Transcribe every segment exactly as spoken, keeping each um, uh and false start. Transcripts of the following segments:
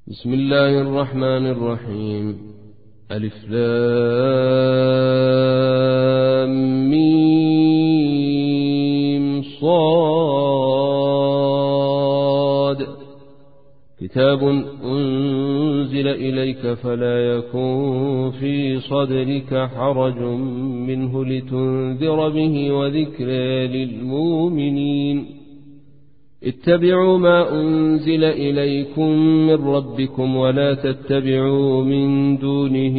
بسم الله الرحمن الرحيم. ألف لام ميم صاد. كتاب أنزل إليك فلا يكن في صدرك حرج منه لتنذر به وذكر للمؤمنين. اتبعوا ما أنزل إليكم من ربكم ولا تتبعوا من دونه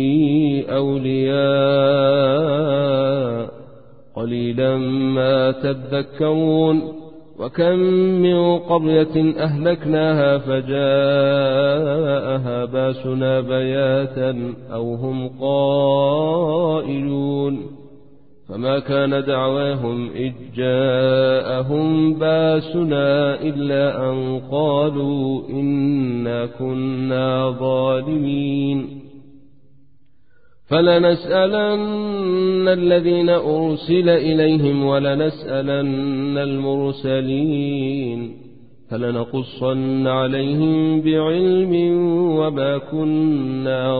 أولياء قليلا ما تذكرون. وكم من قرية أهلكناها فجاءها باسنا بياتا أو هم قائلون فما كان دعواهم إذ جاءهم باسنا إلا أن قالوا إنا كنا ظالمين. فلنسألن الذين أرسل إليهم ولنسألن المرسلين فلنقصن عليهم بعلم وما كنا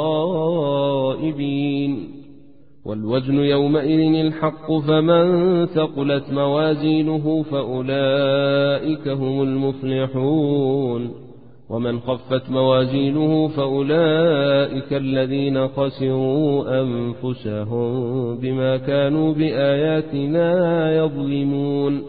غائبين. والوزن يومئذ الحق فمن ثقلت موازينه فأولئك هم المفلحون ومن خفت موازينه فأولئك الذين خسروا أنفسهم بما كانوا بآياتنا يظلمون.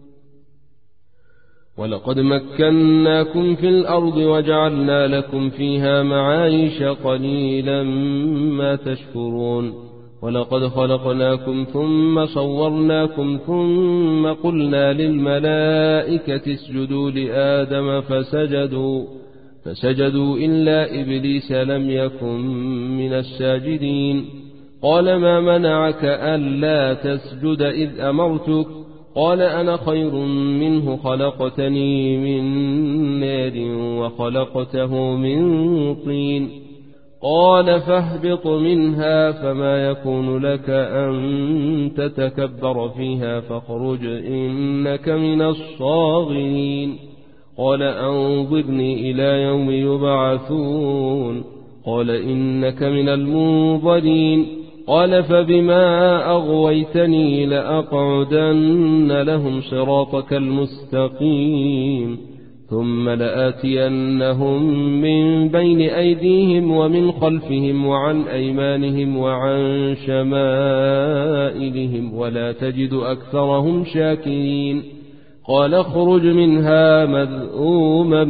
ولقد مكناكم في الأرض وجعلنا لكم فيها معايش قليلا ما تشكرون. ولقد خلقناكم ثم صورناكم ثم قلنا للملائكة اسجدوا لآدم فسجدوا فسجدوا إلا إبليس لم يكن من الساجدين. قال ما منعك ألا تسجد إذ أمرتك؟ قال أنا خير منه خلقتني من نار وخلقته من طين. قال فاهبط منها فما يكون لك أن تتكبر فيها فاخرج إنك من الصاغرين. قال أنظرني إلى يوم يبعثون. قال إنك من المنظرين. قال فبما أغويتني لأقعدن لهم صراطك المستقيم ثم لآتينهم من بين أيديهم ومن خلفهم وعن أيمانهم وعن شمائلهم ولا تجد أكثرهم شاكرين. قال اخرج منها مذءوما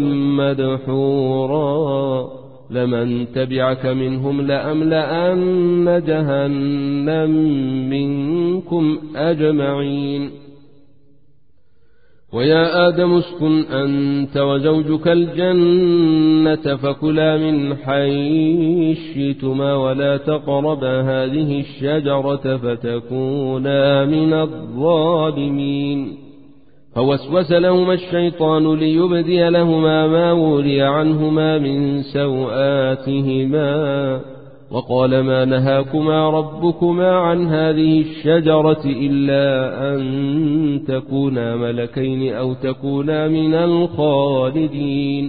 مدحورا لمن تبعك منهم لأملأن جهنم منكم أجمعين. ويا آدم اسكن أنت وزوجك الجنة فكلا من حيث شئتما ولا تقربا هذه الشجرة فتكونا من الظالمين. فوسوس لهما الشيطان ليبدي لهما ما وري عنهما من سوآتهما وقال ما نهاكما ربكما عن هذه الشجرة إلا أن تكونا ملكين أو تكونا من الخالدين.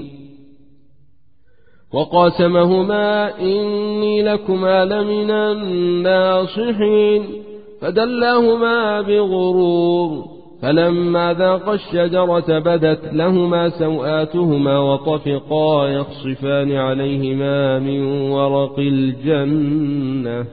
وقاسمهما إني لكما لمن الناصحين فدلاهما بغرور فلما ذاقا الشجرة بدت لهما سوآتهما وطفقا يخصفان عليهما من ورق الجنة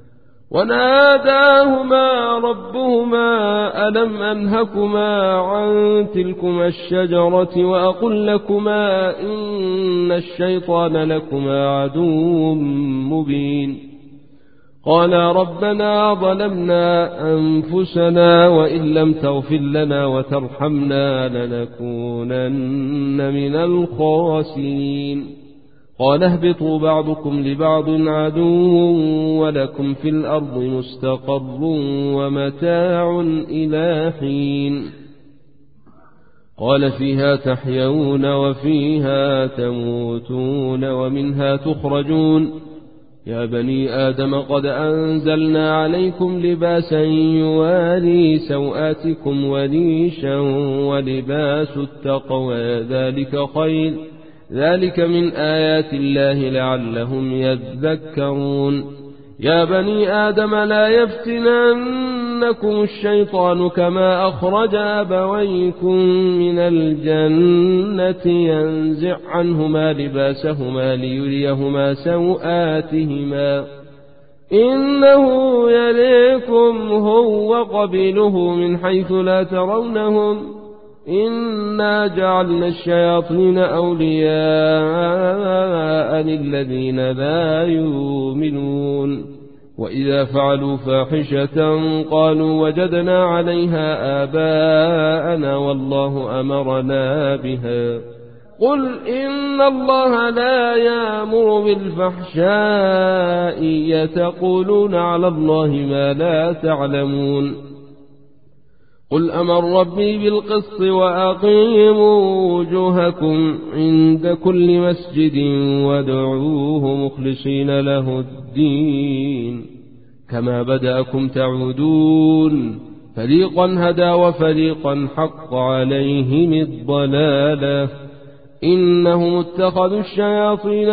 وناداهما ربهما ألم أنهكما عن تلكما الشجرة وأقل لكما إن الشيطان لكما عدو مبين. قالا ربنا ظلمنا أنفسنا وإن لم تغفر لنا وترحمنا لنكونن من الخاسرين. قال اهبطوا بعضكم لبعض عدو ولكم في الأرض مستقر ومتاع إلى حين. قال فيها تحيون وفيها تموتون ومنها تخرجون. يا بني آدم قد أنزلنا عليكم لباسا يواري سوآتكم وريشا ولباس التقوى ذلك خير ذلك من آيات الله لعلهم يذكرون يا بني آدم لا يفتننكم الشيطان كما أخرج أبويكم من الجنة ينزع عنهما لباسهما ليريهما سوآتهما إنه يريكم هو وقبيله من حيث لا ترونهم إنا جعلنا الشياطين أولياء للذين لا يؤمنون وإذا فعلوا فاحشة قالوا وجدنا عليها آباءنا والله أمرنا بها قل إن الله لا يأمر بالفحشاء يتقولون على الله ما لا تعلمون قل أمر ربي بالقسط وأقيموا وجوهكم عند كل مسجد وادعوه مخلصين له الدين كما بدأكم تعودون فريقا هدى وفريقا حق عليهم الضلالة إنهم اتخذوا الشياطين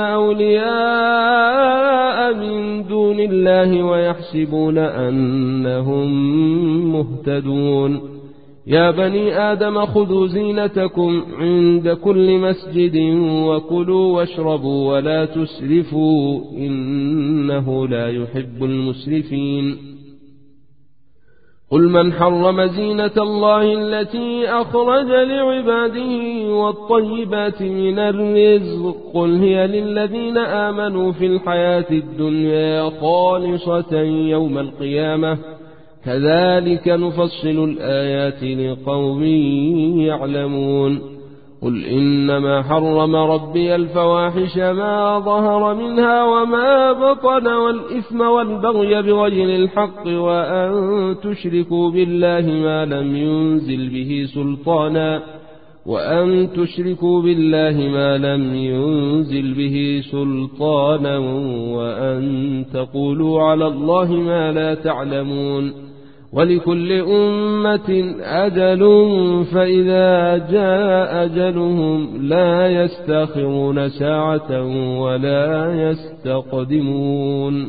أولياء من دون الله ويحسبون أنهم مهتدون يا بني آدم خذوا زينتكم عند كل مسجد وكلوا واشربوا ولا تسرفوا إنه لا يحب المسرفين قل من حرم زينة الله التي أخرج لعباده والطيبات من الرزق قل هي للذين آمنوا في الحياة الدنيا خالصة يوم القيامة كذلك نفصل الآيات لقوم يعلمون قل إنما حرم ربي الفواحش ما ظهر منها وما بطن والإثم والبغي بغير الحق وأن تشركوا بالله ما لم ينزل به سلطانا وأن تشركوا بالله ما لم ينزل به سلطانا وأن تقولوا على الله ما لا تعلمون ولكل أمة أجل فإذا جاء أجلهم لا يستأخرون ساعة ولا يستقدمون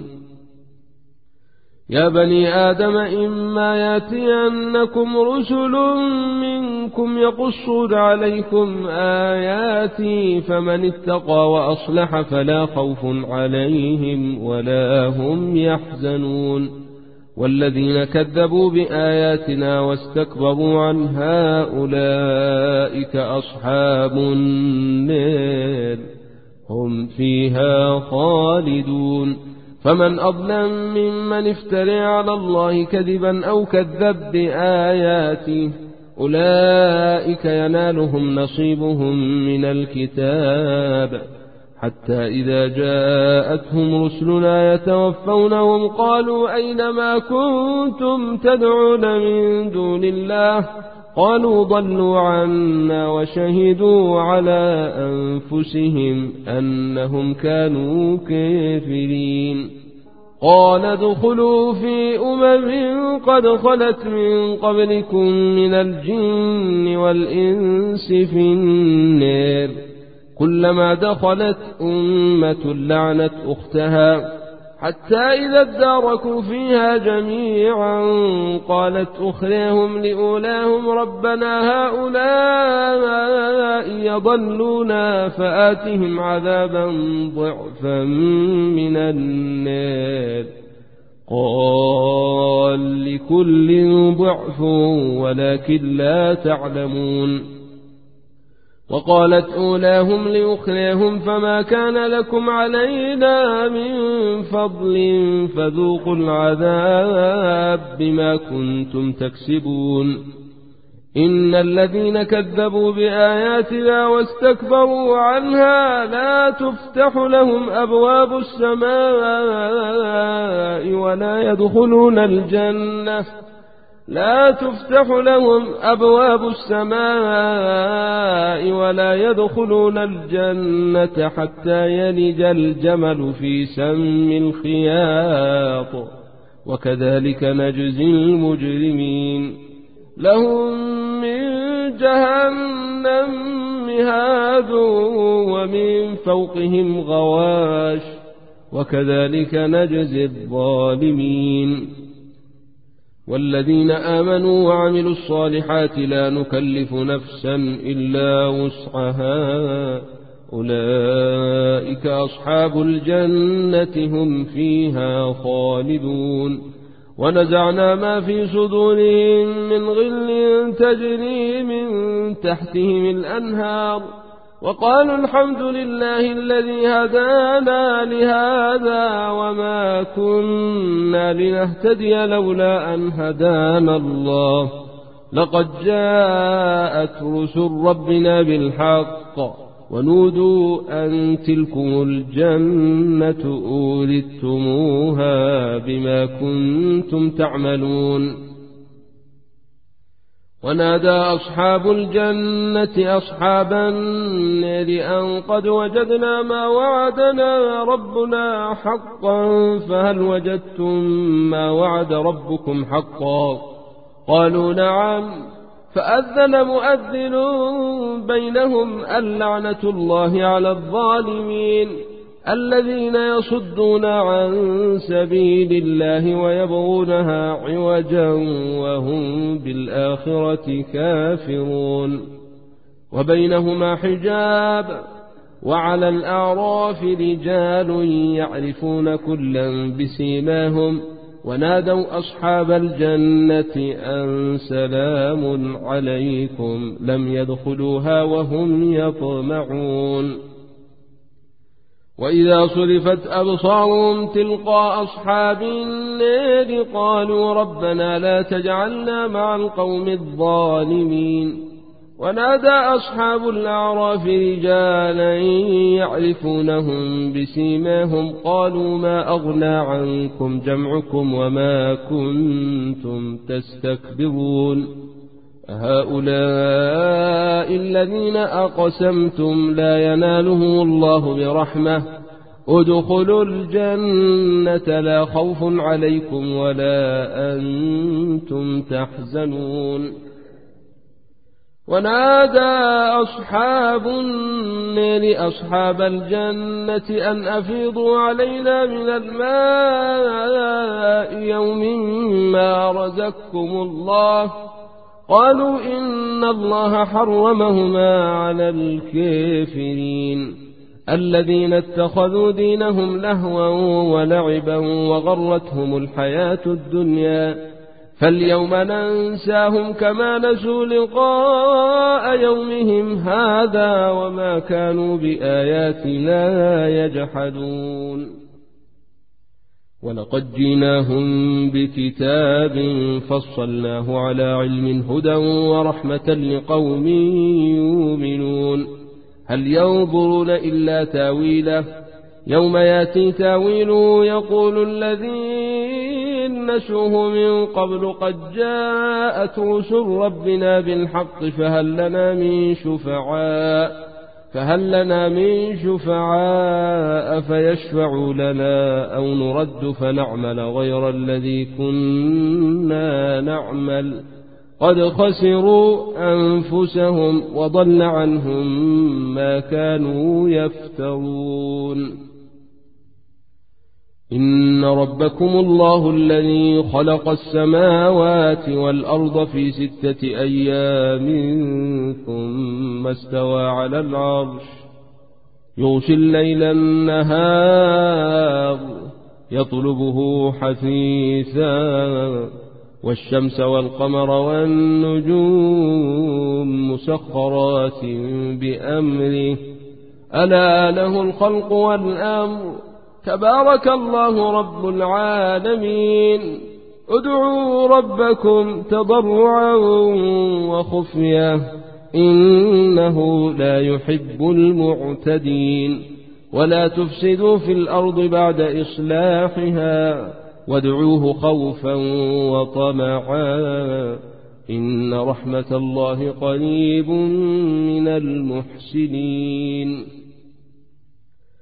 يا بني آدم إما يأتينكم رسل منكم يقصون عليكم آياتي فمن اتقى وأصلح فلا خوف عليهم ولا هم يحزنون والذين كذبوا بآياتنا واستكبروا عنها أولئك أصحاب النار هم فيها خالدون فمن أظلم ممن افترى على الله كذبا أو كذب بآياته أولئك ينالهم نصيبهم من الكتاب حتى إذا جاءتهم رسلنا يتوفونهم قالوا أين ما كنتم تدعون من دون الله قالوا ضلوا عنا وشهدوا على أنفسهم أنهم كانوا كافرين قال ادخلوا في أمم قد خلت من قبلكم من الجن والإنس في النار كلما دخلت أمة لعنت أختها حتى إذا اداركوا فيها جميعا قالت أخراهم لأولاهم ربنا هؤلاء يضلونا فآتهم عذابا ضعفا من النار قال لكل ضعف ولكن لا تعلمون وقالت أولاهم لأخراهم فما كان لكم علينا من فضل فذوقوا العذاب بما كنتم تكسبون إن الذين كذبوا بآياتنا واستكبروا عنها لا تفتح لهم أبواب السماء ولا يدخلون الجنة لا تفتح لهم أبواب السماء ولا يدخلون الجنة حتى يلج الجمل في سم الخياط وكذلك نجزي المجرمين لهم من جهنم مهاد ومن فوقهم غواش وكذلك نجزي الظالمين. والذين آمنوا وعملوا الصالحات لا نكلف نفسا إلا وسعها أولئك أصحاب الجنة هم فيها خالدون. ونزعنا ما في صدورهم من غل تجري من تحتهم الأنهار وقالوا الحمد لله الذي هدانا لهذا وما كنا لنهتدي لولا أن هدانا الله لقد جاءت رسل ربنا بالحق ونودوا أن تلكم الجنة أورثتموها بما كنتم تعملون. ونادى أصحاب الجنة أصحاب النار أن قد وجدنا ما وعدنا ربنا حقا فهل وجدتم ما وعد ربكم حقا؟ قالوا نعم. فأذن مؤذن بينهم اللعنة الله على الظالمين الذين يصدون عن سبيل الله ويبغونها عوجا وهم بالآخرة كافرون. وبينهما حجاب وعلى الأعراف رجال يعرفون كلا بسيماهم ونادوا أصحاب الجنة أن سلام عليكم لم يدخلوها وهم يطمعون. وإذا صرفت أبصارهم تلقاء أصحاب النار قالوا ربنا لا تجعلنا مع القوم الظالمين. ونادى أصحاب الأعراف رجالا يعرفونهم بسيماهم قالوا ما أغنى عنكم جمعكم وما كنتم تستكبرون هؤلاء الذين أقسمتم لا ينالهم الله برحمة ادخلوا الجنة لا خوف عليكم ولا أنتم تحزنون. ونادى أصحاب النار أصحاب الجنة أن أفيضوا علينا من الماء يوم ما رزقكم الله قالوا إن الله حرمهما على الكافرين الذين اتخذوا دينهم لهوا ولعبا وغرتهم الحياة الدنيا فاليوم ننساهم كما نسوا لقاء يومهم هذا وما كانوا بآياتنا يجحدون. ولقد جئناهم بكتاب فصلناه على علم هدى ورحمة لقوم يؤمنون. هل ينظرون إلا تاويله يوم ياتي تاويله يقول الذين نسوه من قبل قد جاءت رسل ربنا بالحق فهل لنا من شفعاء فهل لنا من شفعاء فيشفعوا لنا أو نرد فنعمل غير الذي كنا نعمل قد خسروا أنفسهم وضل عنهم ما كانوا يفترون. إن ربكم الله الذي خلق السماوات والأرض في ستة أيام ثم استوى على العرش يغشي الليل النهار يطلبه حثيثا والشمس والقمر والنجوم مسخرات بأمره ألا له الخلق والأمر تبارك الله رب العالمين. ادعوا ربكم تضرعا وخفيا إنه لا يحب المعتدين. ولا تفسدوا في الأرض بعد إصلاحها وادعوه خوفا وطمعا إن رحمة الله قريب من المحسنين.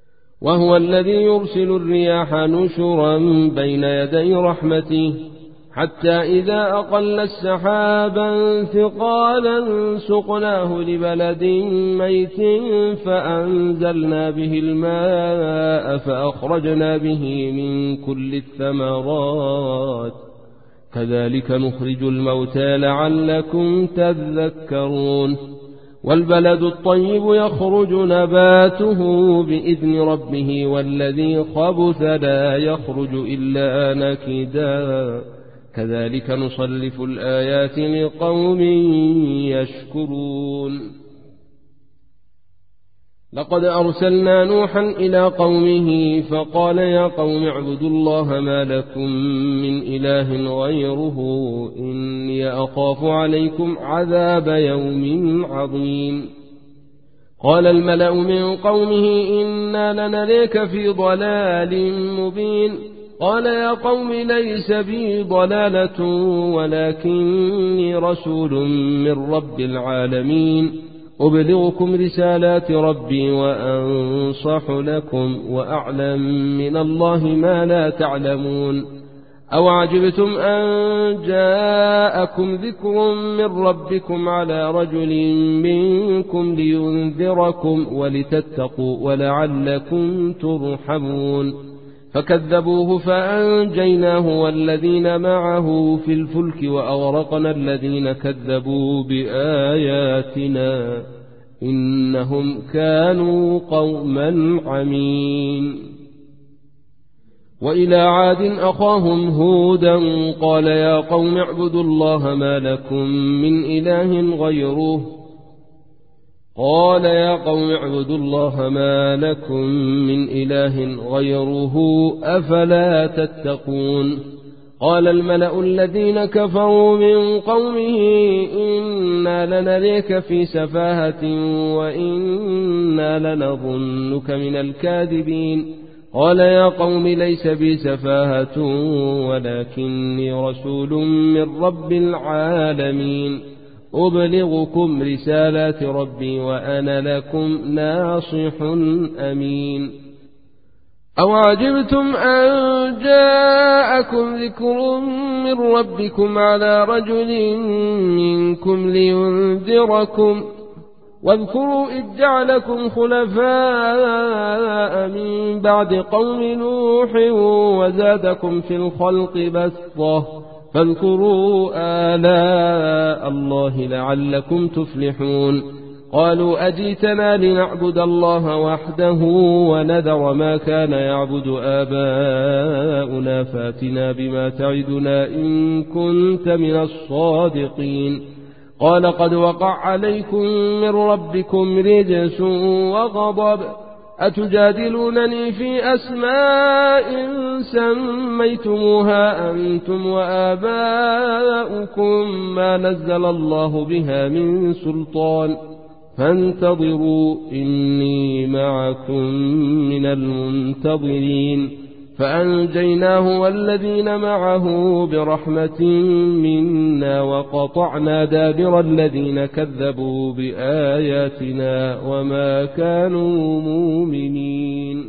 وهو الذي يرسل الرياح نشرا بين يدي رحمته حتى إذا أقل السحابا ثقالا سقناه لبلد ميت فأنزلنا به الماء فأخرجنا به من كل الثمرات كذلك نخرج الموتى لعلكم تذكرون والبلد الطيب يخرج نباته بإذن ربه والذي خبث لا يخرج إلا نكدا كذلك نصرف الآيات لقوم يشكرون لقد أرسلنا نوحا إلى قومه فقال يا قوم اعبدوا الله ما لكم من إله غيره إني أخاف عليكم عذاب يوم عظيم قال الملأ من قومه إنا لنريك في ضلال مبين قال يا قوم ليس بي ضلالة ولكني رسول من رب العالمين أبلغكم رسالات ربي وأنصح لكم وأعلم من الله ما لا تعلمون أو عجبتم أن جاءكم ذكر من ربكم على رجل منكم لينذركم ولتتقوا ولعلكم ترحمون فكذبوه فأنجيناه والذين معه في الفلك وأغرقنا الذين كذبوا بآياتنا إنهم كانوا قوما عمين وإلى عاد أخاهم هودا قال يا قوم اعبدوا الله ما لكم من إله غيره قال يا قوم اعبدوا الله ما لكم من إله غيره أفلا تتقون قال الملأ الذين كفروا من قومه إنا لنريك في سفاهة وإنا لنظنك من الكاذبين قال يا قوم ليس بي سفاهة ولكني رسول من رب العالمين أبلغكم رسالات ربي وأنا لكم ناصح أمين أو عجبتم أن جاءكم ذكر من ربكم على رجل منكم لينذركم واذكروا إذ جعلكم خلفاء من بعد قوم نوح وزادكم في الخلق بسطة فاذكروا آلاء الله لعلكم تفلحون قالوا أجيتنا لنعبد الله وحده ونذر ما كان يعبد آباؤنا فاتنا بما تعدنا إن كنت من الصادقين قال قد وقع عليكم من ربكم رجس وغضب أتجادلونني في أسماء سميتموها أنتم وآباؤكم ما نزل الله بها من سلطان فانتظروا إني معكم من المنتظرين فأنجيناه والذين معه برحمة منا وقطعنا دابر الذين كذبوا بآياتنا وما كانوا مؤمنين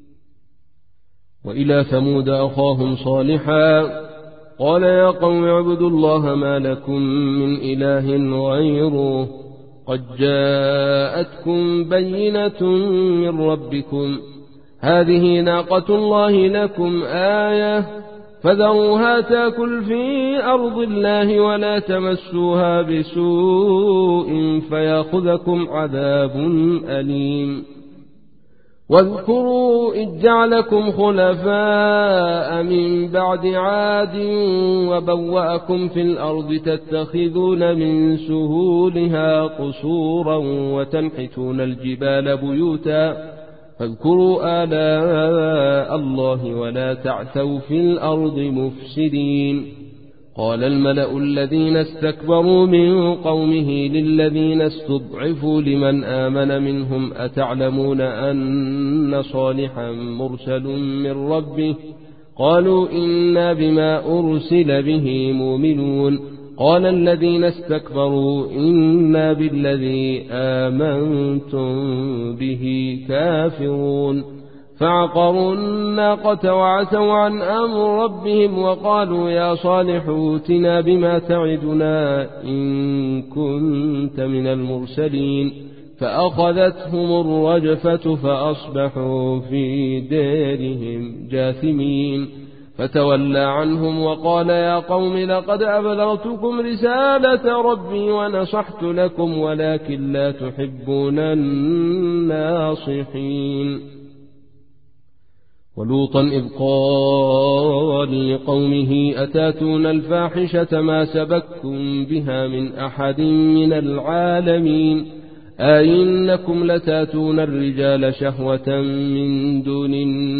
وإلى ثمود أخاهم صالحا قال يا قوم اعبدوا الله ما لكم من إله غيره قد جاءتكم بينة من ربكم هذه ناقة الله لكم آية فذروها تأكل في أرض الله ولا تمسوها بسوء فيأخذكم عذاب أليم واذكروا إذ جعلكم خلفاء من بعد عاد وبوأكم في الأرض تتخذون من سهولها قصورا وتنحتون الجبال بيوتا فاذكروا آلاء الله ولا تعثوا في الأرض مفسدين قال الملأ الذين استكبروا من قومه للذين استضعفوا لمن آمن منهم أتعلمون أن صالحا مرسل من ربه قالوا إنا بما أرسل به مؤمنون قال الذين استكبروا إنا بالذي آمنتم به كافرون فعقروا الناقة وعتوا عن أمر ربهم وقالوا يا صالح ائتنا بما تعدنا إن كنت من المرسلين فأخذتهم الرجفة فأصبحوا في دارهم جاثمين فتولى عنهم وقال يا قوم لقد أبلغتكم رسالة ربي ونصحت لكم ولكن لا تحبون الناصحين. ولوطا إذ قال لقومه أتاتون الفاحشة ما سبكتم بها من أحد من العالمين أئنكم لتاتون الرجال شهوة من دون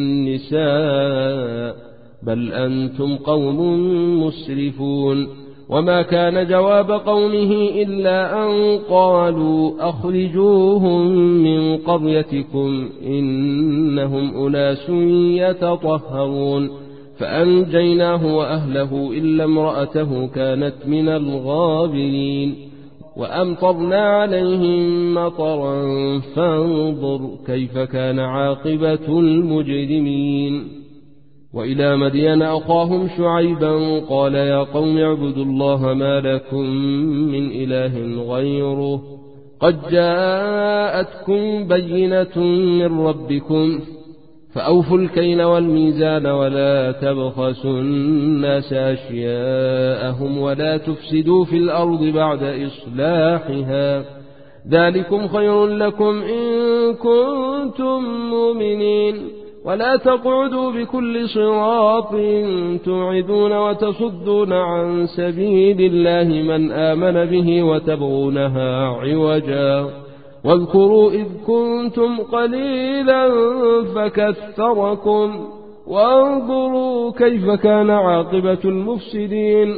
النساء بل أنتم قوم مسرفون. وما كان جواب قومه إلا أن قالوا أخرجوهم من قريتكم إنهم أناس يتطهرون فأنجيناه وأهله إلا امرأته كانت من الغابرين وأمطرنا عليهم مطرا فانظر كيف كان عاقبة المجرمين. وإلى مدين أخاهم شعيبا قال يا قوم اعبدوا الله ما لكم من إله غيره قد جاءتكم بينة من ربكم فأوفوا الكيل والميزان ولا تبخسوا الناس أشياءهم ولا تفسدوا في الأرض بعد إصلاحها ذلكم خير لكم إن كنتم مؤمنين. ولا تقعدوا بكل صراط توعدون وتصدون عن سبيل الله من آمن به وتبغونها عوجا واذكروا إذ كنتم قليلا فكثركم وانظروا كيف كان عاقبة المفسدين.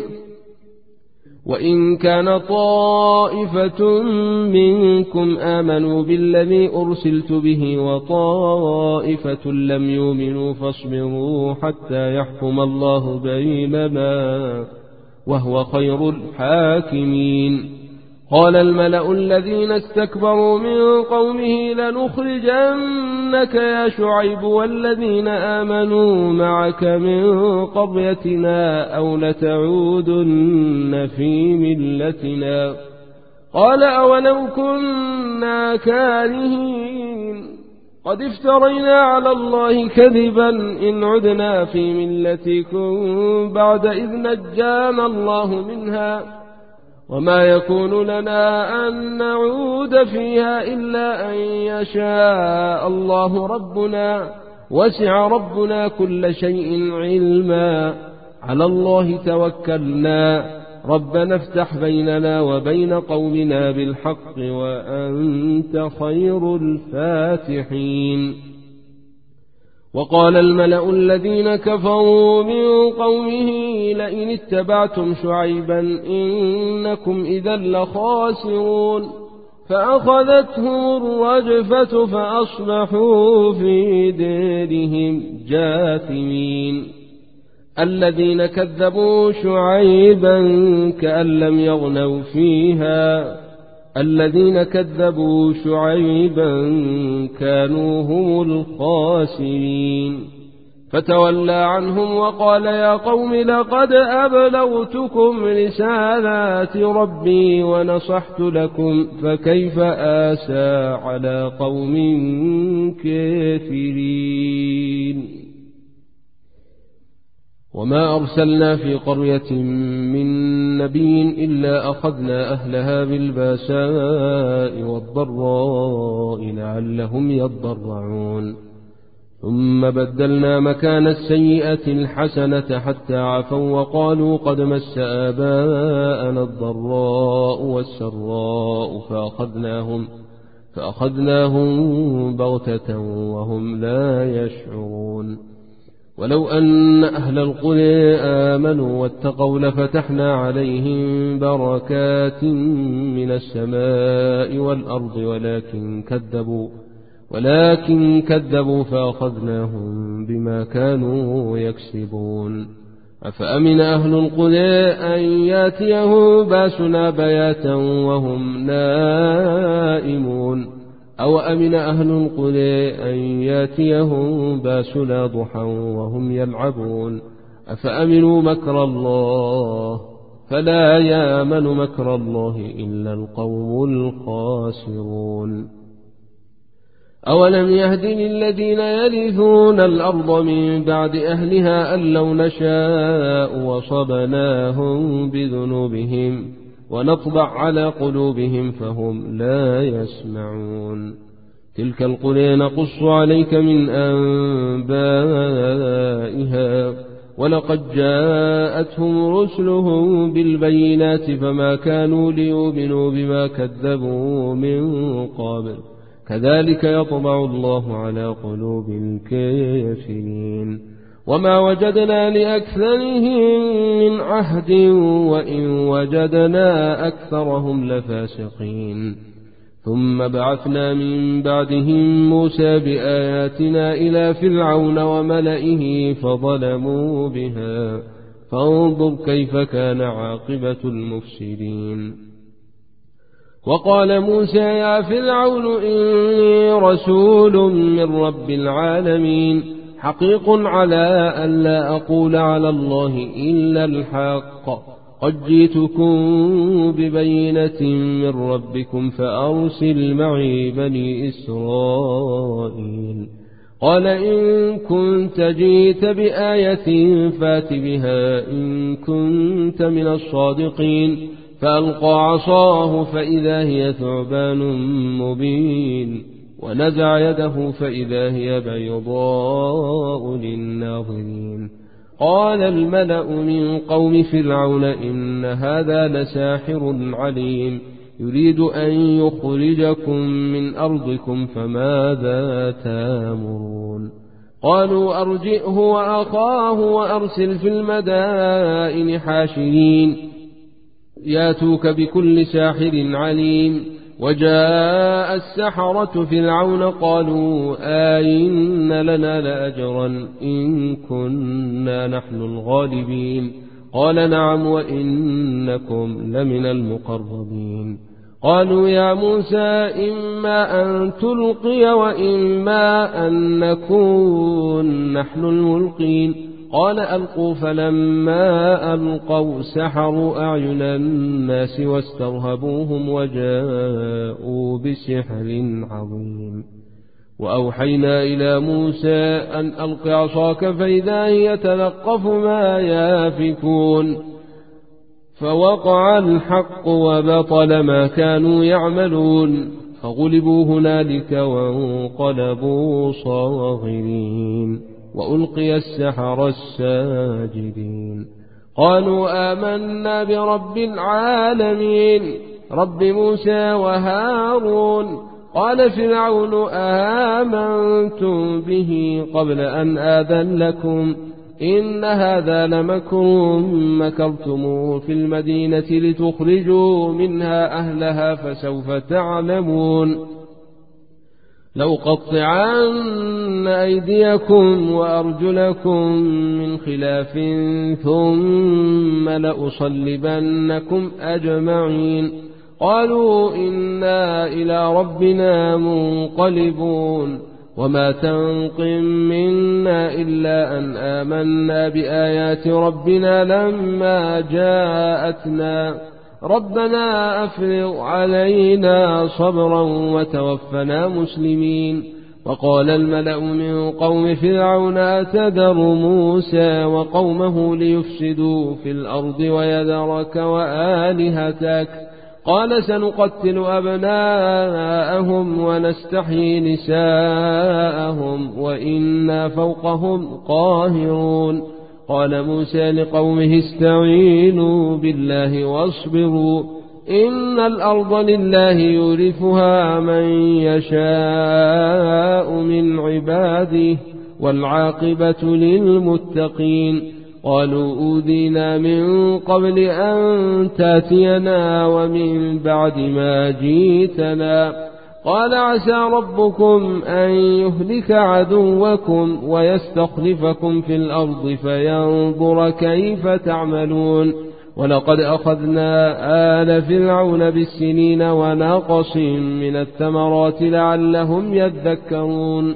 وإن كان طائفة منكم آمنوا بالذي أرسلت به وطائفة لم يؤمنوا فاصبروا حتى يحكم الله بيننا وهو خير الحاكمين. قال الملأ الذين استكبروا من قومه لنخرجنك يا شعيب والذين آمنوا معك من قريتنا أو لتعودن في ملتنا قال أولو كنا كارهين قد افترينا على الله كذبا إن عدنا في ملتكم بعد إذ نجانا الله منها وما يكون لنا أن نعود فيها إلا أن يشاء الله ربنا وسع ربنا كل شيء علما على الله توكلنا ربنا افتح بيننا وبين قومنا بالحق وأنت خير الفاتحين. وقال الملأ الذين كفروا من قومه لئن اتبعتم شعيبا إنكم إذا لخاسرون فأخذتهم الرجفة فأصبحوا في دارهم جاثمين. الذين كذبوا شعيبا كأن لم يغنوا فيها الذين كذبوا شعيبا كانوا هم الخاسرين فتولى عنهم وقال يا قوم لقد أبلغتكم رسالات ربي ونصحت لكم فكيف آسى على قوم كافرين. وما أرسلنا في قرية من نبي إلا أخذنا أهلها بالباساء والضراء لعلهم يضرعون ثم بدلنا مكان السيئة الحسنة حتى عفوا وقالوا قد مس آباءنا الضراء والسراء فأخذناهم, فأخذناهم بغتة وهم لا يشعرون. ولو أن أهل القرى آمنوا واتقوا لفتحنا عليهم بركات من السماء والأرض ولكن كذبوا ولكن كذبوا فأخذناهم بما كانوا يكسبون. أفأمن أهل القرى أن ياتيهم باسنا بياتا وهم نائمون أو أمن أهل القرى أن ياتيهم باسنا ضحى وهم يلعبون أفأمنوا مكر الله فلا يامن مكر الله إلا القوم الخاسرون أولم يهد للذين يرثون الأرض من بعد أهلها أن لو نشاء وصبناهم بذنوبهم ونطبع على قلوبهم فهم لا يسمعون تلك القرى نقص عليك من أنبائها ولقد جاءتهم رسلهم بالبينات فما كانوا ليؤمنوا بما كذبوا من قبل كذلك يطبع الله على قلوب الكافرين وما وجدنا لأكثرهم من عهد وإن وجدنا أكثرهم لفاسقين ثم بعثنا من بعدهم موسى بآياتنا إلى فرعون وملئه فظلموا بها فانظر كيف كان عاقبة المفسدين وقال موسى يا فرعون إني رسول من رب العالمين حقيق على أن لا أقول على الله إلا الحق قد جئتكم ببينة من ربكم فأرسل معي بني إسرائيل قال إن كنت جئت بآية فات بها إن كنت من الصادقين فألقى عصاه فإذا هي ثعبان مبين ونزع يده فإذا هي بيضاء للناظرين قال الملأ من قوم فرعون إن هذا لساحر عليم يريد أن يخرجكم من أرضكم فماذا تامرون قالوا أرجئه وأخاه وأرسل في المدائن حاشرين ياتوك بكل ساحر عليم وجاء السحرة فرعون قالوا آئن لنا لأجرا إن كنا نحن الغالبين قال نعم وإنكم لمن المقربين قالوا يا موسى إما أن تلقي وإما أن نكون نحن الملقين قال ألقوا فلما ألقوا سحروا أعين الناس واسترهبوهم وجاءوا بسحر عظيم وأوحينا إلى موسى أن ألق عصاك فإذا هي تلقف ما يافكون فوقع الحق وبطل ما كانوا يعملون فغلبوا هنالك وانقلبوا صاغرين وألقي السحرة الساجدين قالوا آمنا برب العالمين رب موسى وهارون قال فرعون آمنتم به قبل أن آذن لكم إن هذا لمكر مكرتموه في المدينة لتخرجوا منها أهلها فسوف تعلمون لو قطعن أيديكم وأرجلكم من خلاف ثم لأصلبنكم أجمعين قالوا إنا إلى ربنا منقلبون وما تنقم منا إلا أن آمنا بآيات ربنا لما جاءتنا ربنا أفرغ علينا صبرا وتوفنا مسلمين وقال الملأ من قوم فرعون أتذر موسى وقومه ليفسدوا في الأرض ويذرك وآلهتك قال سنقتل أبناءهم ونستحيي نساءهم وإنا فوقهم قاهرون قال موسى لقومه استعينوا بالله واصبروا إن الأرض لله يورثها من يشاء من عباده والعاقبة للمتقين قالوا أوذينا من قبل أن تاتينا ومن بعد ما جيتنا قال عسى ربكم أن يهلك عدوكم ويستخلفكم في الأرض فينظر كيف تعملون ولقد أخذنا آل فرعون بالسنين ونقص من الثمرات لعلهم يذكرون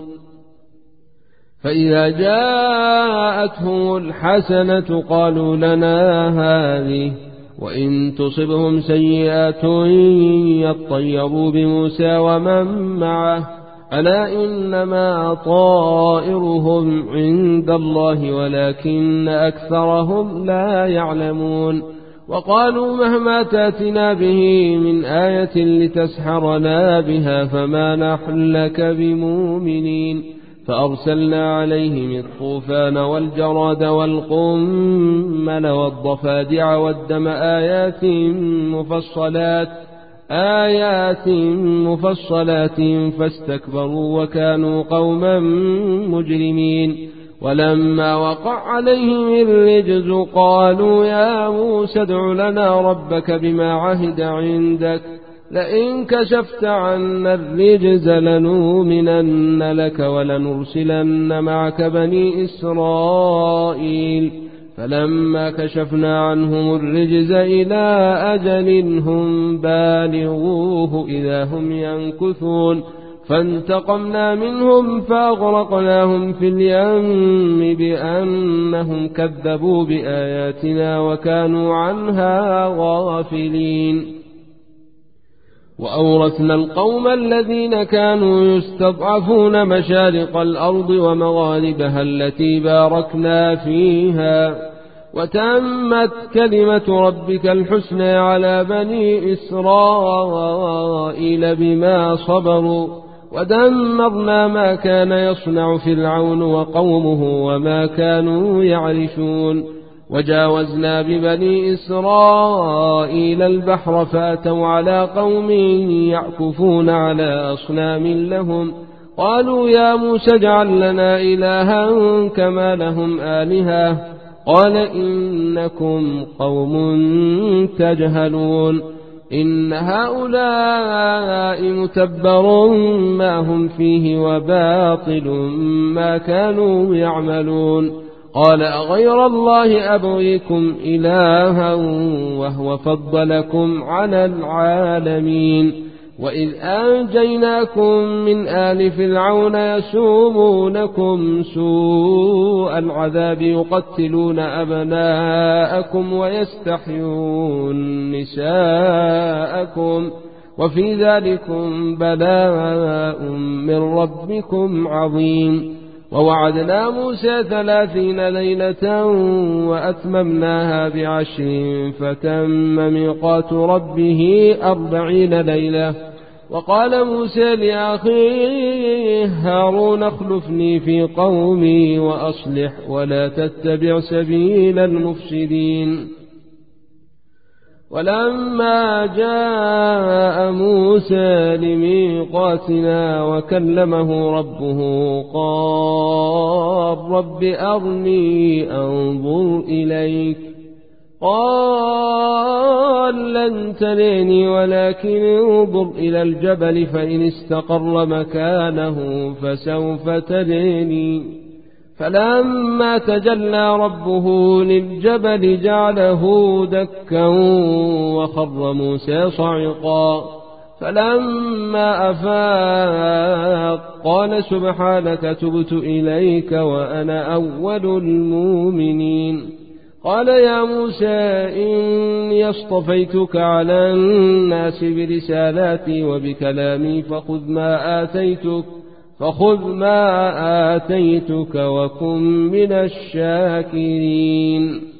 فإذا جاءتهم الحسنة قالوا لنا هذه وإن تصبهم سيئات يطيروا بموسى ومن معه ألا إنما طائرهم عند الله ولكن أكثرهم لا يعلمون وقالوا مهما تاتنا به من آية لتسحرنا بها فما نحن لك بمؤمنين فأرسلنا عليهم الطوفان والجراد والقمل والضفادع والدم آيات مفصلات آيات مفصلات فاستكبروا وكانوا قوما مجرمين ولما وقع عليهم الرجز قالوا يا موسى ادع لنا ربك بما عهد عندك لئن كشفت عنا الرجز لنؤمنن لك ولنرسلن معك بني إسرائيل فلما كشفنا عنهم الرجز إلى أجل هم بالغوه إذا هم ينكثون فانتقمنا منهم فأغرقناهم في اليم بأنهم كذبوا بآياتنا وكانوا عنها غافلين وأورثنا القوم الذين كانوا يستضعفون مشارق الأرض ومغاربها التي باركنا فيها وتمت كلمة ربك الحسنى على بني إسرائيل بما صبروا ودمرنا ما كان يصنع فرعون وقومه وما كانوا يعرشون وجاوزنا ببني إسرائيل البحر فأتوا على قوم يعكفون على أصنام لهم قالوا يا موسى اجعل لنا إلها كما لهم آلهة قال إنكم قوم تجهلون إن هؤلاء متبر ما هم فيه وباطل ما كانوا يعملون قال أغير الله أبغيكم إلها وهو فضلكم على العالمين وإذ أنجيناكم من آل فرعون يسومونكم سوء العذاب يقتلون أبناءكم ويستحيون نساءكم وفي ذلكم بلاء من ربكم عظيم ووعدنا موسى ثلاثين ليلة وأتممناها بعشر فتم ميقات ربه أربعين ليلة وقال موسى لأخيه هارون اخلفني في قومي وأصلح ولا تتبع سبيل المفسدين ولما جاء موسى لميقاتنا وكلمه ربه قال رب أرني أنظر إليك قال لن تريني ولكن انظر إلى الجبل فإن استقر مكانه فسوف تريني فلما تجلى ربه للجبل جعله دكا وخر موسى صعقا فلما أفاق قال سبحانك تبت إليك وأنا أول المؤمنين قال يا موسى إني اصطفيتك على الناس برسالاتي وبكلامي فخذ ما آتيتك فخذ ما آتيتك وكن من الشاكرين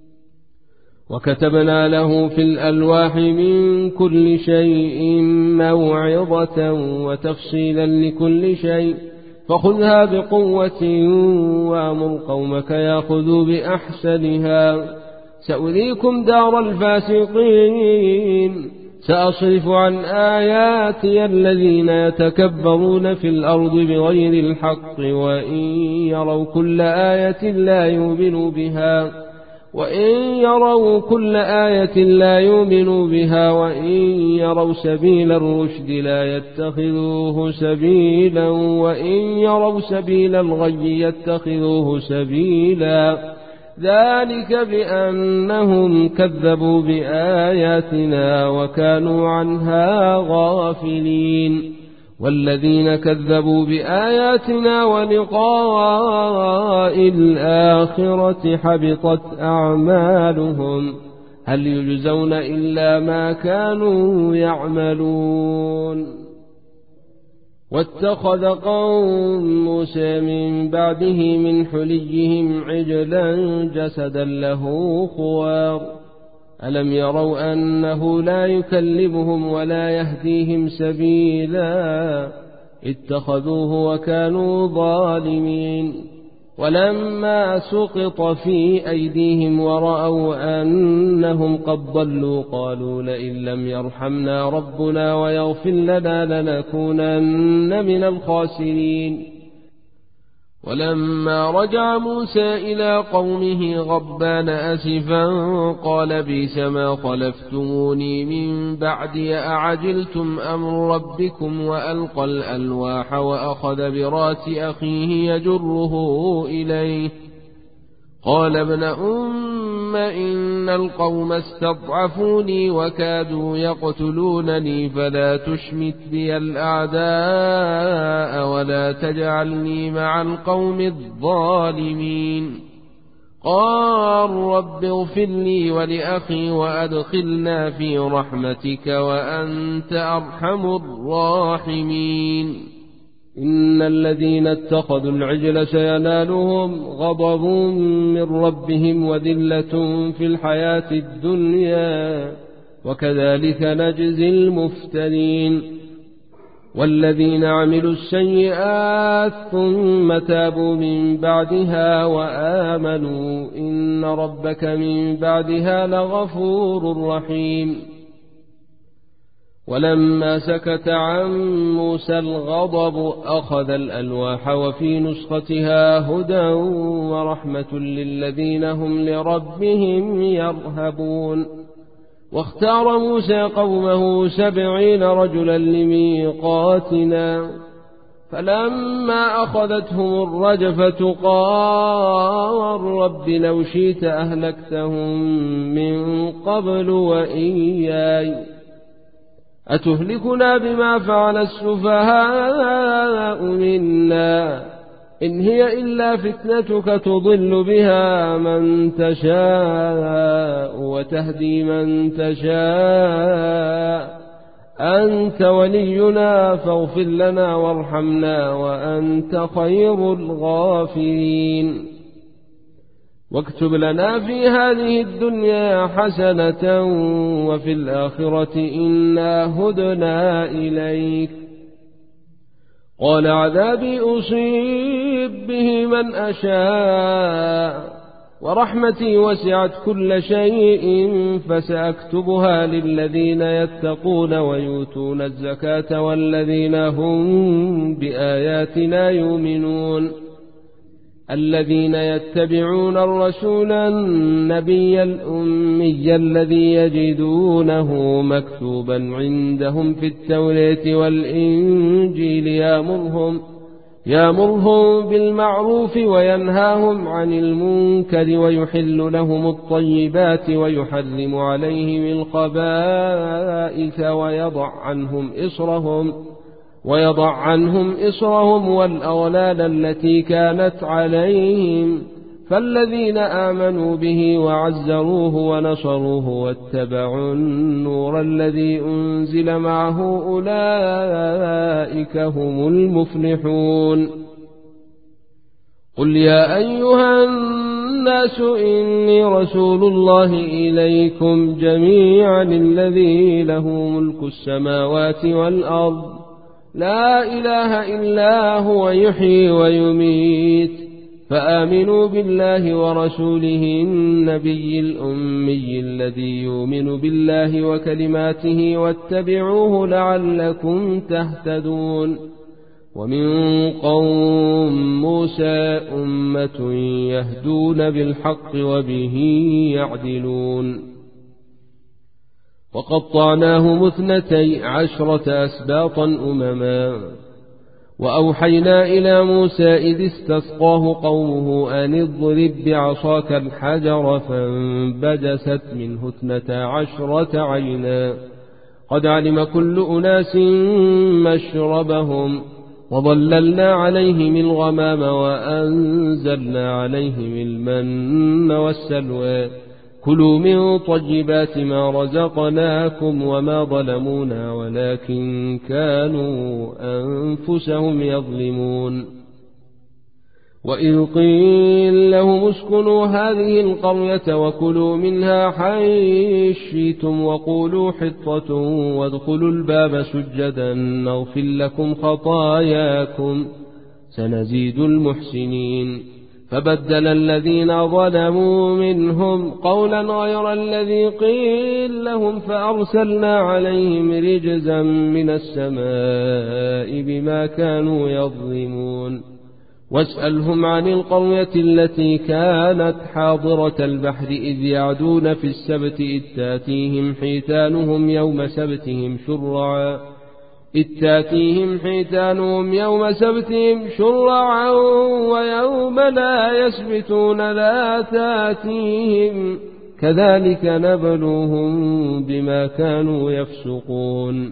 وكتبنا له في الألواح من كل شيء موعظة وتفصيلا لكل شيء فخذها بقوة وأمر قومك يأخذوا بأحسنها سأريكم دار الفاسقين سأصرف عن آياتي الذين يتكبرون في الأرض بغير الحق وإن يروا كل آية لا يؤمنوا بها وإن يروا كل آية لا يؤمنوا بها وإن يروا سبيل الرشد لا يتخذوه سبيلا وإن يروا سبيل الغي يتخذوه سبيلا ذلك بأنهم كذبوا بآياتنا وكانوا عنها غافلين. والذين كذبوا بآياتنا ولقاء الآخرة حبطت أعمالهم هل يجزون إلا ما كانوا يعملون. واتخذ قوم موسى من بعده من حليهم عجلا جسدا له خوار ألم يروا أنه لا يكلمهم ولا يهديهم سبيلا اتخذوه وكانوا ظالمين. ولما سقط في أيديهم ورأوا أنهم قد ضلوا قالوا لئن لم يرحمنا ربنا ويغفر لنا لنكونن من الخاسرين. ولما رجع موسى إلى قومه غضبان آسفا قال بئس ما خلفتموني من بعدي أعجلتم أمر ربكم وألقى الألواح وأخذ براس أخيه يجره إليه قال ابن أم إن القوم استضعفوني وكادوا يقتلونني فلا تشمت بي الأعداء ولا تجعلني مع القوم الظالمين. قال رب اغفر لي ولأخي وأدخلنا في رحمتك وأنت أرحم الراحمين. إن الذين اتخذوا العجل سينالهم غضب من ربهم وذلة في الحياة الدنيا وكذلك نجزي المفترين. والذين عملوا السيئات ثم تابوا من بعدها وآمنوا إن ربك من بعدها لغفور رحيم. ولما سكت عن موسى الغضب أخذ الألواح وفي نسختها هدى ورحمة للذين هم لربهم يرهبون. واختار موسى قومه سبعين رجلا لميقاتنا فلما أخذتهم الرجفة قال رب لو شئت أهلكتهم من قبل وإياي أتهلكنا بما فعل السفهاء منا إن هي إلا فتنتك تضل بها من تشاء وتهدي من تشاء أنت ولينا فاغفر لنا وارحمنا وأنت خير الغافرين. واكتب لنا في هذه الدنيا حسنة وفي الآخرة إنا هدنا إليك. قال عذابي أصيب به من أشاء ورحمتي وسعت كل شيء فسأكتبها للذين يتقون ويؤتون الزكاة والذين هم بآياتنا يؤمنون. الذين يتبعون الرسول النبي الأمي الذي يجدونه مكتوبا عندهم في التوراة والإنجيل يأمرهم يأمرهم بالمعروف وينهاهم عن المنكر ويحل لهم الطيبات ويحرم عليهم الخبائث ويضع عنهم إصرهم ويضع عنهم إصرهم والأغلال التي كانت عليهم. فالذين آمنوا به وعزروه ونصروه واتبعوا النور الذي أنزل معه أولئك هم المفلحون. قل يا أيها الناس إني رسول الله إليكم جميعا الذي له ملك السماوات والأرض لا إله إلا هو يحيي ويميت فآمنوا بالله ورسوله النبي الأمي الذي يؤمن بالله وكلماته واتبعوه لعلكم تهتدون. ومن قوم موسى أمة يهدون بالحق وبه يعدلون. وقطعناهم اثنتي عشرة أسباطا أمما وأوحينا إلى موسى إذ استسقاه قومه أن اضرب بعصاك الحجر فانبجست منه اثنتا عشرة عينا قد علم كل أناس مشربهم وظللنا عليهم الغمام وأنزلنا عليهم المن والسلوى كلوا من طيبات ما رزقناكم وما ظلمونا ولكن كانوا أنفسهم يظلمون وإذ قيل لهم اسكنوا هذه القرية وكلوا منها حيث شئتم وقولوا حطة وادخلوا الباب سجدا نغفر لكم خطاياكم سنزيد المحسنين فبدل الذين ظلموا منهم قولا غير الذي قيل لهم فأرسلنا عليهم رجزا من السماء بما كانوا يظلمون واسألهم عن القرية التي كانت حاضرة البحر إذ يعدون في السبت إذ تاتيهم حيتانهم يوم سبتهم شرعا إذ تاتيهم حيتانهم يوم سبتهم شرعا ويوم لا يسبتون لا تاتيهم كذلك نبلوهم بما كانوا يفسقون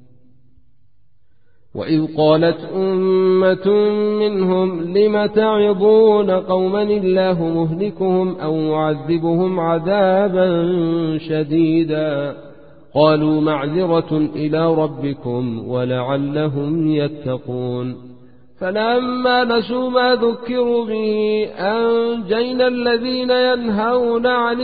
وإذ قالت أمة منهم لم تعظون قوما الله مهلكهم أو معذبهم عذابا شديدا قالوا معذرة إلى ربكم ولعلهم يتقون فلما نسوا ما ذكروا به أنجينا الذين ينهون عن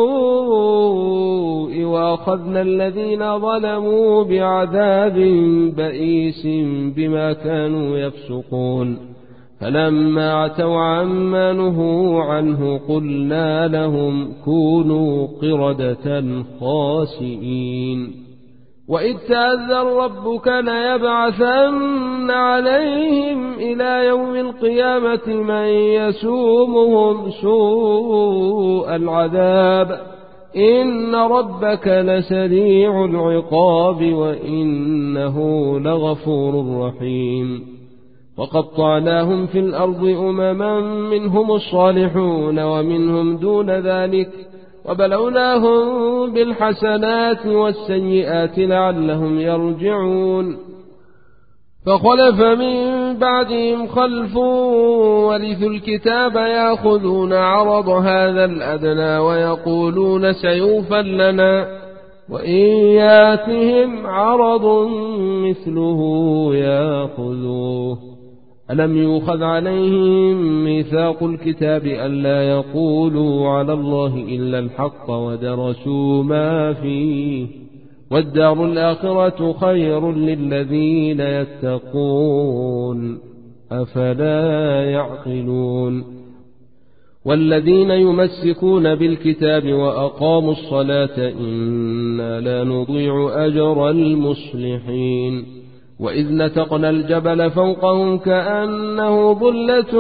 السوء وأخذنا الذين ظلموا بعذاب بئيس بما كانوا يفسقون فلما عتوا عما نهوا عنه قلنا لهم كونوا قردة خاسئين وإذ تأذن ربك ليبعثن عليهم إلى يوم القيامة من يسومهم سوء العذاب إن ربك لسريع العقاب وإنه لغفور رحيم وقطعناهم في الأرض أمما منهم الصالحون ومنهم دون ذلك وبلوناهم بالحسنات والسيئات لعلهم يرجعون فخلف من بعدهم خلف ورثوا الكتاب يأخذون عرض هذا الأدنى ويقولون سيغفر لنا وإن ياتهم عرض مثله يأخذوه ألم يؤخذ عليهم ميثاق الكتاب ألا يقولوا على الله إلا الحق ودرسوا ما فيه والدار الآخرة خير للذين يتقون أفلا يعقلون والذين يمسكون بالكتاب وأقاموا الصلاة إنا لا نضيع أجر المصلحين وإذ نتقنا الجبل فوقهم كأنه ظلة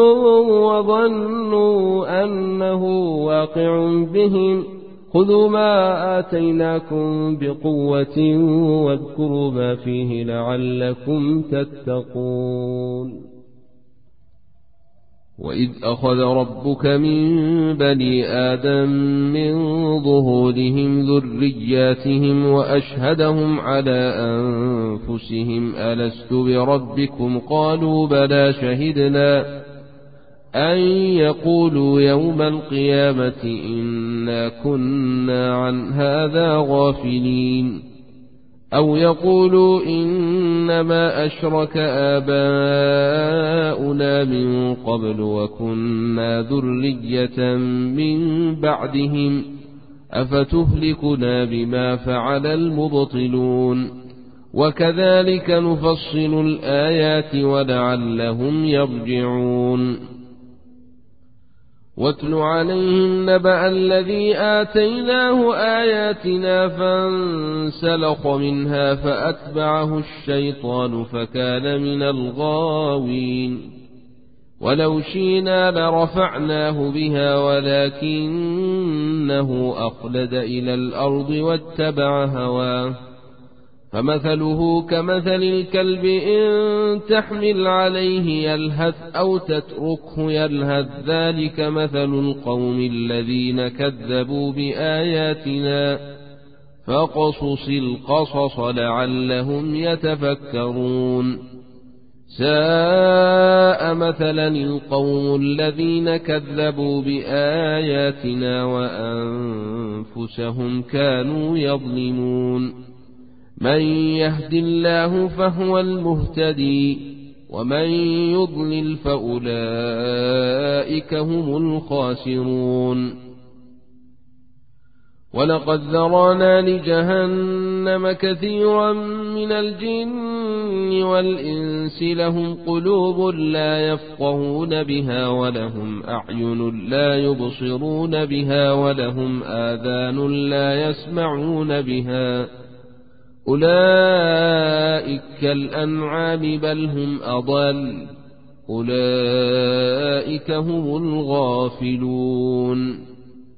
وظنوا أنه واقع بهم خذوا ما آتيناكم بقوة واذكروا ما فيه لعلكم تتقون وإذ أخذ ربك من بني آدم من ظهورهم ذرياتهم وأشهدهم على أنفسهم ألست بربكم قالوا بلى شهدنا أن يقولوا يوم القيامة إنا كنا عن هذا غافلين أو يقولوا إنما أشرك آباؤنا من قبل وكنا ذرية من بعدهم أفتهلكنا بما فعل المبطلون وكذلك نفصل الآيات ولعلهم يرجعون واتل عليهم نبأ الذي آتيناه آياتنا فانسلخ منها فأتبعه الشيطان فكان من الغاوين ولو شئنا لرفعناه بها ولكنه أخلد إلى الأرض واتبع هواه فمثله كمثل الكلب إن تحمل عليه يلهث أو تتركه يلهث ذلك مثل القوم الذين كذبوا بآياتنا فاقصص القصص لعلهم يتفكرون ساء مثلا القوم الذين كذبوا بآياتنا وأنفسهم كانوا يظلمون من يهد الله فهو المهتدي ومن يضلل فأولئك هم الخاسرون ولقد ذرانا لجهنم كثيرا من الجن والإنس لهم قلوب لا يفقهون بها ولهم أعين لا يبصرون بها ولهم آذان لا يسمعون بها أولئك كالأنعام بل هم أضل أولئك هم الغافلون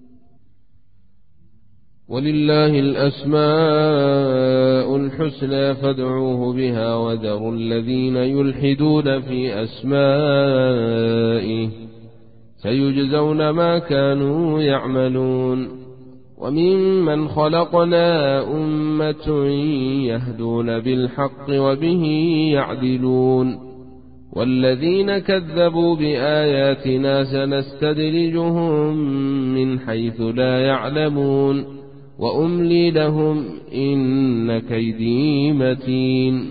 ولله الأسماء الحسنى فادعوه بها وذروا الذين يلحدون في أسمائه سيجزون ما كانوا يعملون وممن خلقنا أمة يهدون بالحق وبه يعدلون والذين كذبوا بآياتنا سنستدرجهم من حيث لا يعلمون وأملي لهم إن كيدي متين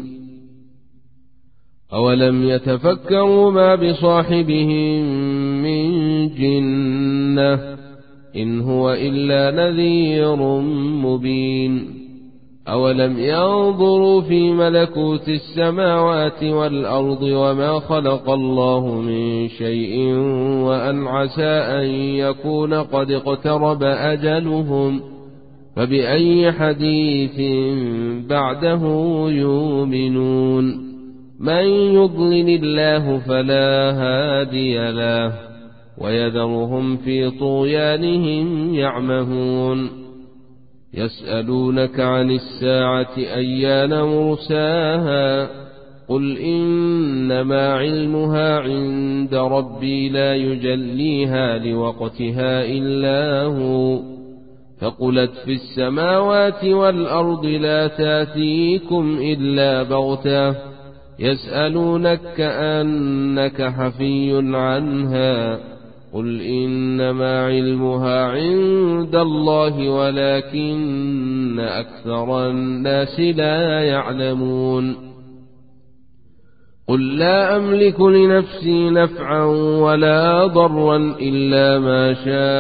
أولم يتفكروا ما بصاحبهم من جنة إن هو إلا نذير مبين أولم ينظروا في ملكوت السماوات والأرض وما خلق الله من شيء وأن عسى أن يكون قد اقترب أجلهم فبأي حديث بعده يؤمنون من يضلل الله فلا هادي له ويذرهم في طغيانهم يعمهون يسألونك عن الساعة أيان مرساها قل إنما علمها عند ربي لا يجليها لوقتها إلا هو فقلت في السماوات والأرض لا تأتيكم إلا بغتة يسألونك كأنك حفي عنها قل إنما علمها عند الله ولكن أكثر الناس لا يعلمون قل لا أملك لنفسي نفعا ولا ضرا إلا ما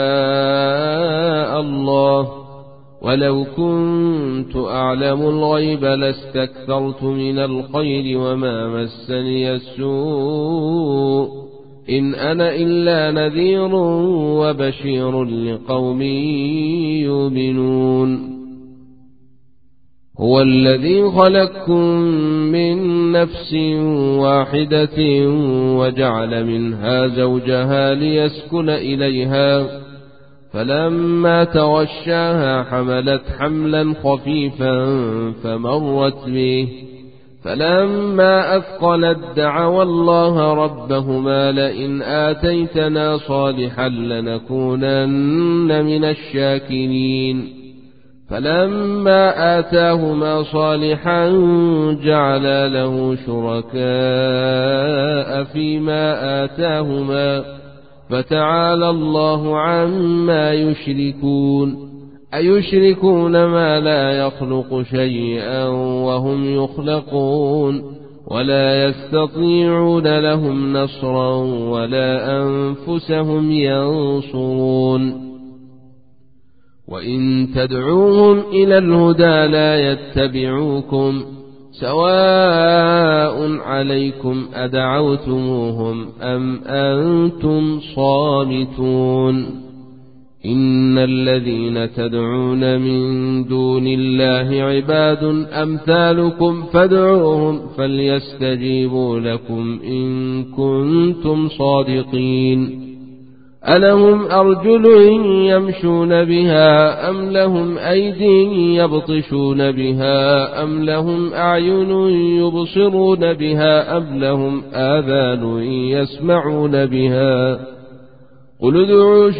شاء الله ولو كنت أعلم الغيب لاستكثرت من الخير وما مسني السوء إن أنا إلا نذير وبشير لقوم يؤمنون هو الذي خلقكم من نفس واحدة وجعل منها زوجها ليسكن إليها فلما تغشاها حملت حملا خفيفا فمرت به فلما أثقلت دعوا الله ربهما لئن آتيتنا صالحا لنكونن من الشاكرين فلما آتاهما صالحا جعلا له شركاء فيما آتاهما فتعالى الله عما يشركون أيشركون ما لا يخلق شيئا وهم يخلقون ولا يستطيعون لهم نصرا ولا أنفسهم ينصرون وإن تدعوهم إلى الهدى لا يتبعوكم سواء عليكم أدعوتموهم أم أنتم صامتون إن الذين تدعون من دون الله عباد أمثالكم فادعوهم فليستجيبوا لكم إن كنتم صادقين ألهم أرجل يمشون بها أم لهم أيد يبطشون بها أم لهم أعين يبصرون بها أم لهم آذان يسمعون بها قل ادعوا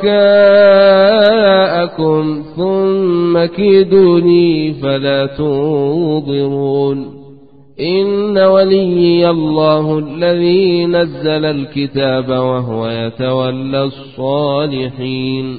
شركاءكم ثم كيدوني فلا تنظرون إن وليي الله الذي نزل الكتاب وهو يتولى الصالحين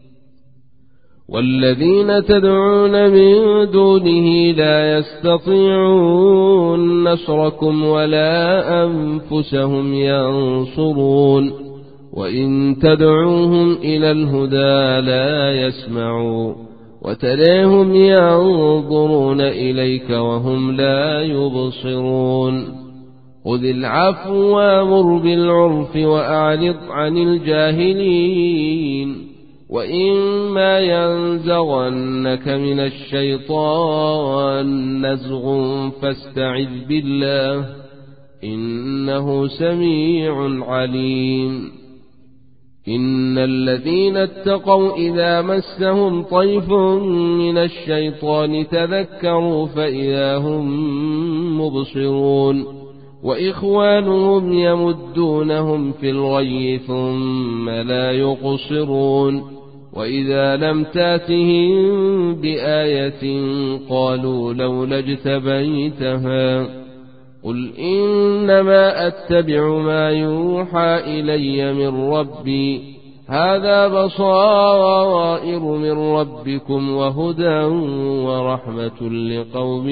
والذين تدعون من دونه لا يستطيعون نصركم ولا أنفسهم ينصرون وإن تدعوهم إلى الهدى لا يسمعوا وتراهم ينظرون إليك وهم لا يبصرون خذ العفو وامر بالعرف وأعرض عن الجاهلين وإما ينزغنك من الشيطان نزغ فاستعذ بالله إنه سميع عليم إن الذين اتقوا إذا مسهم طيف من الشيطان تذكروا فإذا هم مبصرون وإخوانهم يمدونهم في الغي ثم لا يقصرون وإذا لم تاتهم بآية قالوا لولا اجتبيتها قل إنما أتبع ما يوحى إلي من ربي هذا بصائر من ربكم وهدى ورحمة لقوم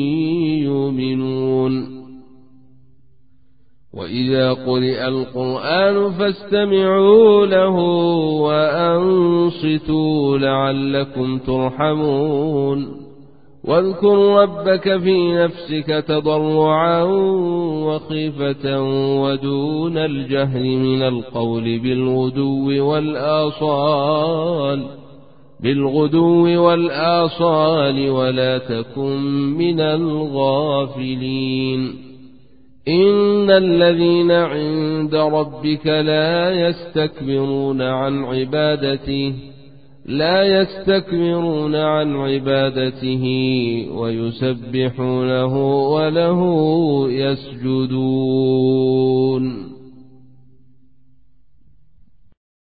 يؤمنون وإذا قرئ القرآن فاستمعوا له وأنصتوا لعلكم ترحمون واذكر ربك في نفسك تضرعا وخيفة ودون الجهر من القول بالغدو والآصال بالغدو والآصال ولا تكن من الغافلين إن الذين عند ربك لا يستكبرون عن عبادته لا يستكبرون عن عبادته ويسبحونه وله يسجدون